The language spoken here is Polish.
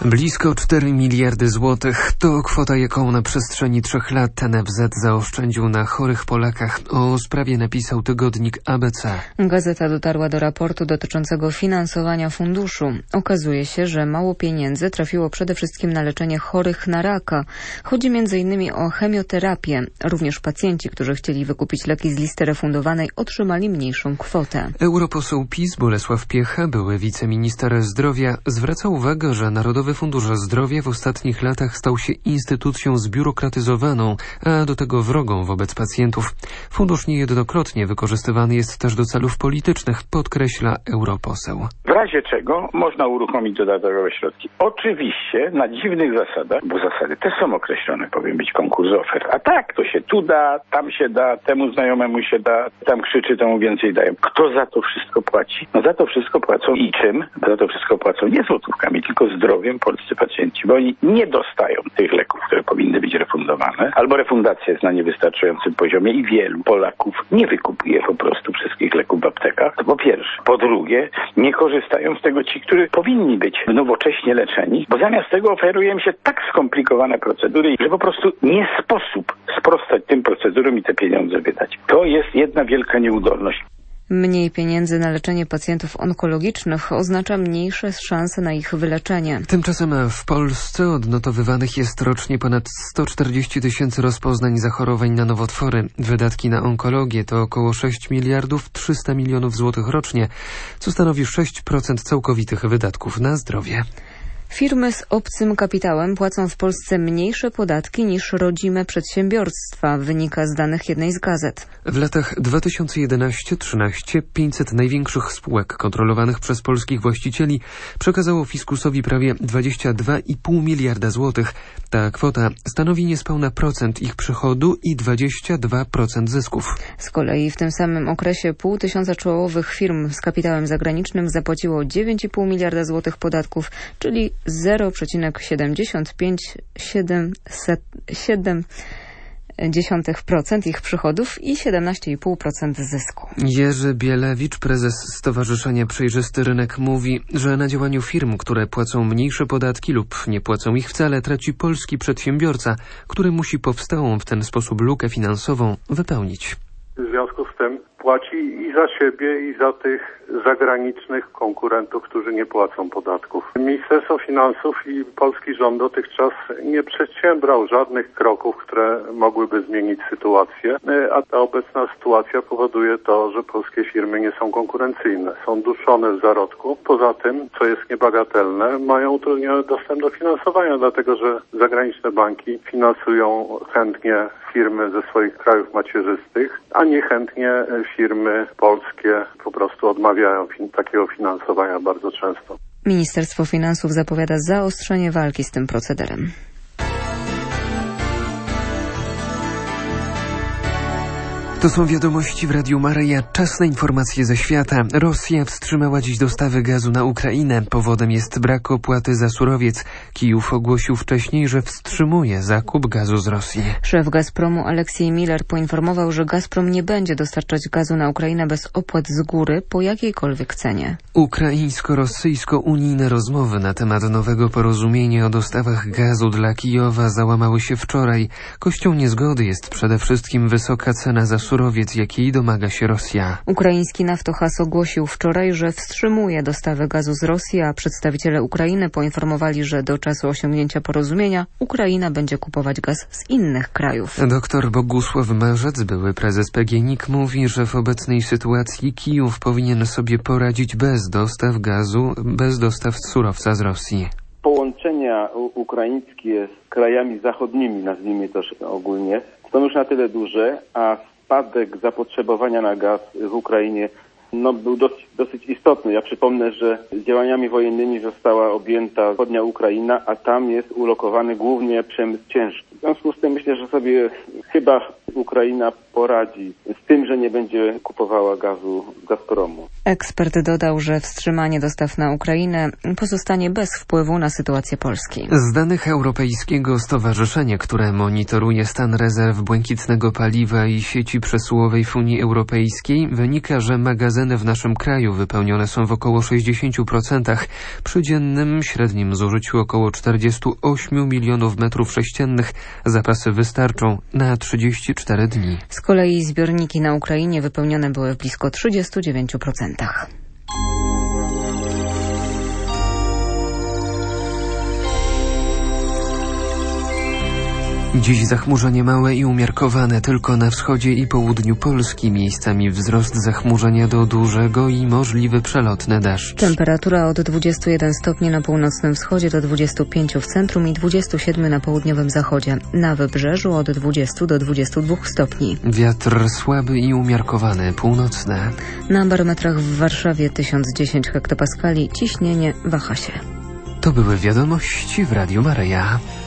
Blisko 4 miliardy złotych to kwota, jaką na przestrzeni 3 lat NFZ zaoszczędził na chorych Polakach. O sprawie napisał tygodnik ABC. Gazeta dotarła do raportu dotyczącego finansowania funduszu. Okazuje się, że mało pieniędzy trafiło przede wszystkim na leczenie chorych na raka. Chodzi m.in. o chemioterapię. Również pacjenci, którzy chcieli wykupić leki z listy refundowanej, otrzymali mniejszą kwotę. Europoseł PiS Bolesław Piecha, były wiceminister zdrowia, zwraca uwagę, że Narodowy Fundusz Zdrowia w ostatnich latach stał się instytucją zbiurokratyzowaną, a do tego wrogą wobec pacjentów. Fundusz niejednokrotnie wykorzystywany jest też do celów politycznych, podkreśla europoseł. W razie czego można uruchomić dodatkowe środki. Oczywiście na dziwnych zasadach, bo zasady te są określone, powinien być konkurs ofert. A tak, to się tu da, tam się da, temu znajomemu się da, tam krzyczy, temu więcej dają. Kto za to wszystko płaci? No za to wszystko płacą i czym? Za to wszystko płacą nie złotówkami, tylko zdrowiem polscy pacjenci, bo oni nie dostają tych leków, które powinny być refundowane, albo refundacja jest na niewystarczającym poziomie i wielu Polaków nie wykupuje po prostu wszystkich leków w aptekach. To po pierwsze. Po drugie, nie korzystają z tego ci, którzy powinni być nowocześnie leczeni, bo zamiast tego oferują się tak skomplikowane procedury, że po prostu nie sposób sprostać tym procedurom i te pieniądze wydać. To jest jedna wielka nieudolność. Mniej pieniędzy na leczenie pacjentów onkologicznych oznacza mniejsze szanse na ich wyleczenie. Tymczasem w Polsce odnotowywanych jest rocznie ponad 140 tysięcy rozpoznań zachorowań na nowotwory. Wydatki na onkologię to około 6 miliardów 300 milionów złotych rocznie, co stanowi 6% całkowitych wydatków na zdrowie. Firmy z obcym kapitałem płacą w Polsce mniejsze podatki niż rodzime przedsiębiorstwa, wynika z danych jednej z gazet. W latach 2011-13 500 największych spółek kontrolowanych przez polskich właścicieli przekazało fiskusowi prawie 22,5 miliarda złotych. Ta kwota stanowi niespełna procent ich przychodu i 22% zysków. Z kolei w tym samym okresie 500 czołowych firm z kapitałem zagranicznym zapłaciło 9,5 miliarda złotych podatków, czyli 0,75% ich przychodów i 17,5% zysku. Jerzy Bielewicz, prezes Stowarzyszenia Przejrzysty Rynek, mówi, że na działaniu firm, które płacą mniejsze podatki lub nie płacą ich wcale, traci polski przedsiębiorca, który musi powstałą w ten sposób lukę finansową wypełnić. W związku z tym płaci i za siebie, i za tych zagranicznych konkurentów, którzy nie płacą podatków. Ministerstwo Finansów i polski rząd dotychczas nie przedsiębrał żadnych kroków, które mogłyby zmienić sytuację, a ta obecna sytuacja powoduje to, że polskie firmy nie są konkurencyjne, są duszone w zarodku. Poza tym, co jest niebagatelne, mają utrudniony dostęp do finansowania, dlatego że zagraniczne banki finansują chętnie firmy ze swoich krajów macierzystych, a niechętnie firmy polskie po prostu odmawiają takiego finansowania bardzo często. Ministerstwo Finansów zapowiada zaostrzenie walki z tym procederem. To są wiadomości w Radiu Maryja. Czas na informacje ze świata. Rosja wstrzymała dziś dostawy gazu na Ukrainę. Powodem jest brak opłaty za surowiec. Kijów ogłosił wcześniej, że wstrzymuje zakup gazu z Rosji. Szef Gazpromu Aleksiej Miller poinformował, że Gazprom nie będzie dostarczać gazu na Ukrainę bez opłat z góry po jakiejkolwiek cenie. Ukraińsko-rosyjsko-unijne rozmowy na temat nowego porozumienia o dostawach gazu dla Kijowa załamały się wczoraj. Kością niezgody jest przede wszystkim wysoka cena za surowiec, jakiej domaga się Rosja. Ukraiński Naftogaz ogłosił wczoraj, że wstrzymuje dostawy gazu z Rosji, a przedstawiciele Ukrainy poinformowali, że do czasu osiągnięcia porozumienia Ukraina będzie kupować gaz z innych krajów. Dr Bogusław Marzec, były prezes PGNiG, mówi, że w obecnej sytuacji Kijów powinien sobie poradzić bez dostaw gazu, bez dostaw surowca z Rosji. Połączenia ukraińskie z krajami zachodnimi, nazwijmy to ogólnie, są już na tyle duże, a spadek zapotrzebowania na gaz w Ukrainie był dosyć istotny. Ja przypomnę, że działaniami wojennymi została objęta wschodnia Ukraina, a tam jest ulokowany głównie przemysł ciężki. W związku z tym myślę, że sobie chyba Ukraina poradzi z tym, że nie będzie kupowała gazu z Gazpromu. Ekspert dodał, że wstrzymanie dostaw na Ukrainę pozostanie bez wpływu na sytuację Polski. Z danych Europejskiego Stowarzyszenia, które monitoruje stan rezerw błękitnego paliwa i sieci przesyłowej w Unii Europejskiej, wynika, że magazyny w naszym kraju wypełnione są w około 60%, przy dziennym średnim zużyciu około 48 milionów metrów sześciennych. Zapasy wystarczą na 34 dni. Z kolei zbiorniki na Ukrainie wypełnione były w blisko 39%. Dziś zachmurzenie małe i umiarkowane tylko na wschodzie i południu Polski. Miejscami wzrost zachmurzenia do dużego i możliwy przelotny deszcz. Temperatura od 21 stopni na północnym wschodzie do 25 w centrum i 27 na południowym zachodzie. Na wybrzeżu od 20 do 22 stopni. Wiatr słaby i umiarkowany, północny. Na barometrach w Warszawie 1010 hektopaskali, ciśnienie waha się. To były wiadomości w Radiu Maryja.